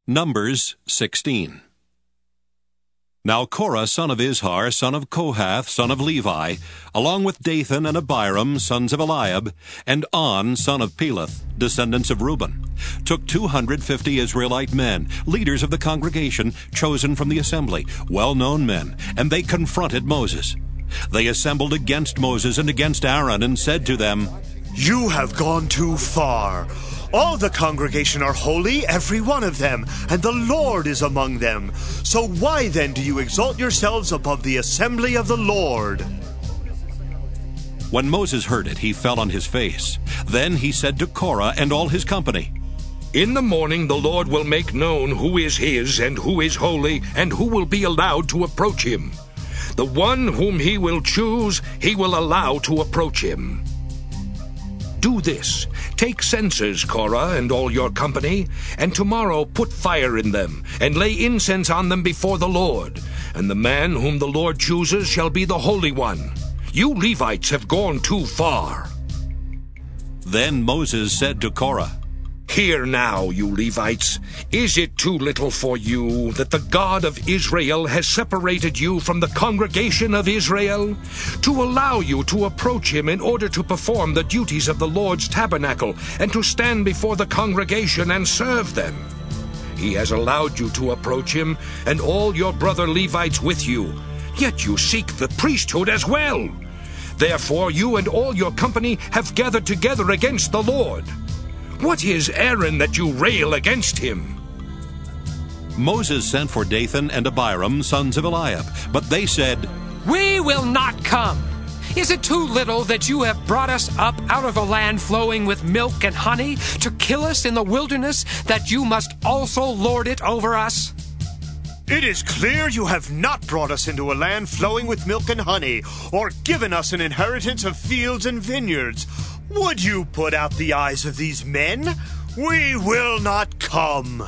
Numbers 16. Now Korah son of Izhar, son of Kohath, son of Levi, along with Dathan and Abiram, sons of Eliab, and On, son of Peleth, descendants of Reuben, took 250 Israelite men, leaders of the congregation, chosen from the assembly, well-known men, and they confronted Moses. They assembled against Moses and against Aaron and said to them, "You have gone too far. All the congregation are holy, every one of them, and the Lord is among them. So why then do you exalt yourselves above the assembly of the Lord?" When Moses heard it, he fell on his face. Then he said to Korah and all his company, "In the morning the Lord will make known who is his and who is holy and who will be allowed to approach him. The one whom he will choose, he will allow to approach him. Do this, take censers, Korah and all your company, and tomorrow put fire in them, and lay incense on them before the Lord. And the man whom the Lord chooses shall be the Holy One. You Levites have gone too far." Then Moses said to Korah, "Hear now, you Levites, is it too little for you that the God of Israel has separated you from the congregation of Israel, to allow you to approach him in order to perform the duties of the Lord's tabernacle, and to stand before the congregation and serve them? He has allowed you to approach him, and all your brother Levites with you, yet you seek the priesthood as well. Therefore you and all your company have gathered together against the Lord. What is Aaron that you rail against him?" Moses sent for Dathan and Abiram, sons of Eliab, but they said, "We will not come. Is it too little that you have brought us up out of a land flowing with milk and honey to kill us in the wilderness, that you must also lord it over us?" "It is clear you have not brought us into a land flowing with milk and honey, or given us an inheritance of fields and vineyards. Would you put out the eyes of these men? We will not come."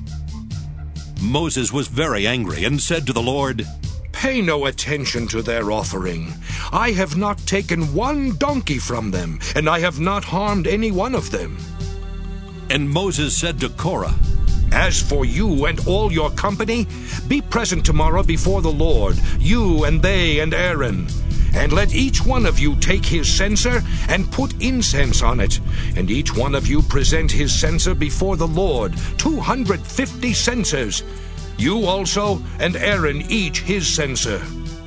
Moses was very angry and said to the Lord, "Pay no attention to their offering. I have not taken one donkey from them, and I have not harmed any one of them." And Moses said to Korah, "As for you and all your company, be present tomorrow before the Lord, you and they and Aaron. And let each one of you take his censer and put incense on it, and each one of you present his censer before the Lord, 250 censers. You also and Aaron each his censer."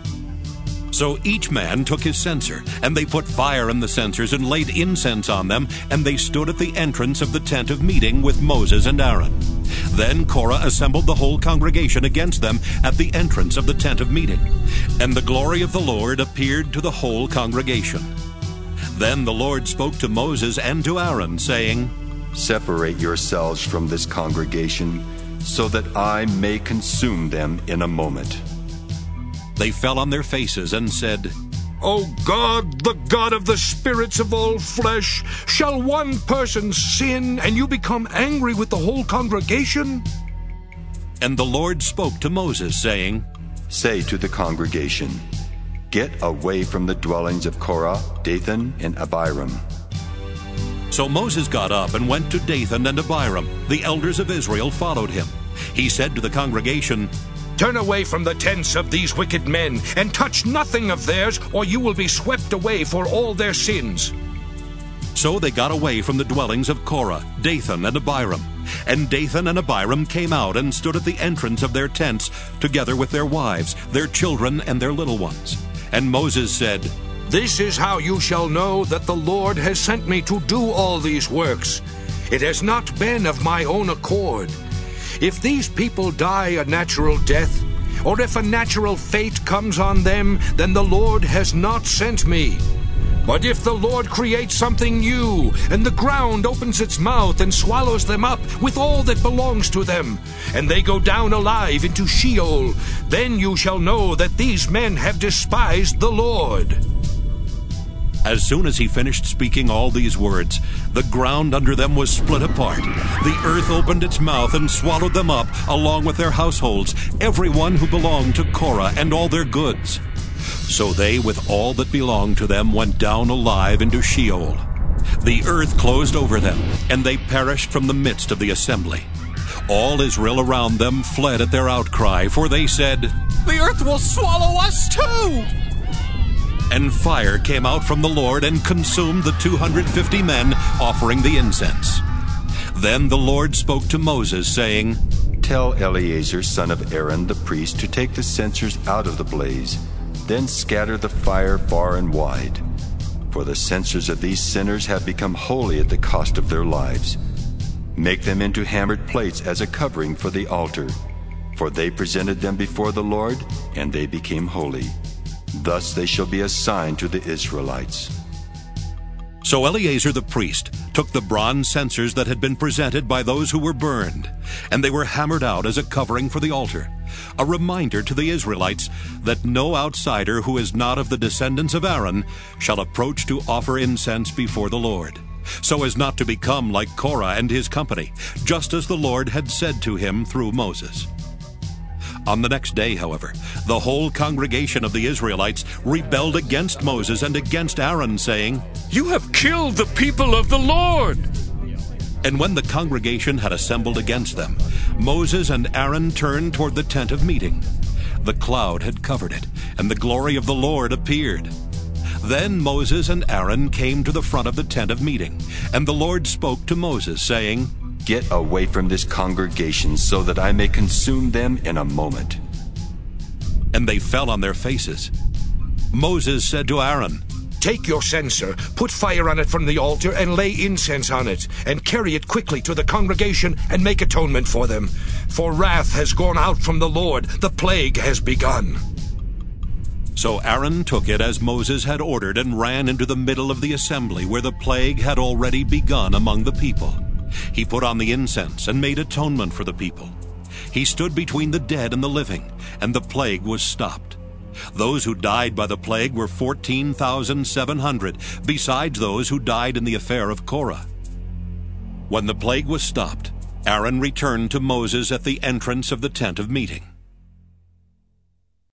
So each man took his censer, and they put fire in the censers and laid incense on them, and they stood at the entrance of the tent of meeting with Moses and Aaron. Then Korah assembled the whole congregation against them at the entrance of the tent of meeting, and the glory of the Lord appeared to the whole congregation. Then the Lord spoke to Moses and to Aaron, saying, "Separate yourselves from this congregation, so that I may consume them in a moment." They fell on their faces and said, "O God, the God of the spirits of all flesh, shall one person sin, and you become angry with the whole congregation?" And the Lord spoke to Moses, saying, "Say to the congregation, get away from the dwellings of Korah, Dathan, and Abiram." So Moses got up and went to Dathan and Abiram. The elders of Israel followed him. He said to the congregation, "Turn away from the tents of these wicked men, and touch nothing of theirs, or you will be swept away for all their sins." So they got away from the dwellings of Korah, Dathan, and Abiram. And Dathan and Abiram came out and stood at the entrance of their tents, together with their wives, their children, and their little ones. And Moses said, "This is how you shall know that the Lord has sent me to do all these works. It has not been of my own accord. If these people die a natural death, or if a natural fate comes on them, then the Lord has not sent me. But if the Lord creates something new, and the ground opens its mouth and swallows them up with all that belongs to them, and they go down alive into Sheol, then you shall know that these men have despised the Lord." As soon as he finished speaking all these words, the ground under them was split apart. The earth opened its mouth and swallowed them up, along with their households, everyone who belonged to Korah and all their goods. So they, with all that belonged to them, went down alive into Sheol. The earth closed over them, and they perished from the midst of the assembly. All Israel around them fled at their outcry, for they said, "The earth will swallow us too!" And fire came out from the Lord and consumed the 250 men offering the incense. Then the Lord spoke to Moses, saying, Tell Eleazar, son of Aaron, the priest, to take the censers out of the blaze, then scatter the fire far and wide. For the censers of these sinners have become holy at the cost of their lives. Make them into hammered plates as a covering for the altar, for they presented them before the Lord, and they became holy. Thus they shall be a sign to the Israelites. So Eleazar the priest took the bronze censers that had been presented by those who were burned, and they were hammered out as a covering for the altar, a reminder to the Israelites that no outsider who is not of the descendants of Aaron shall approach to offer incense before the Lord, so as not to become like Korah and his company, just as the Lord had said to him through Moses. On the next day, however, the whole congregation of the Israelites rebelled against Moses and against Aaron, saying, "You have killed the people of the Lord." And when the congregation had assembled against them, Moses and Aaron turned toward the tent of meeting. The cloud had covered it, and the glory of the Lord appeared. Then Moses and Aaron came to the front of the tent of meeting, and the Lord spoke to Moses, saying, Get away from this congregation, so that I may consume them in a moment. And they fell on their faces. Moses said to Aaron, Take your censer, put fire on it from the altar, and lay incense on it, and carry it quickly to the congregation, and make atonement for them. For wrath has gone out from the Lord, the plague has begun. So Aaron took it as Moses had ordered, and ran into the middle of the assembly, where the plague had already begun among the people. He put on the incense and made atonement for the people. He stood between the dead and the living, and the plague was stopped. Those who died by the plague were 14,700, besides those who died in the affair of Korah. When the plague was stopped, Aaron returned to Moses at the entrance of the tent of meeting.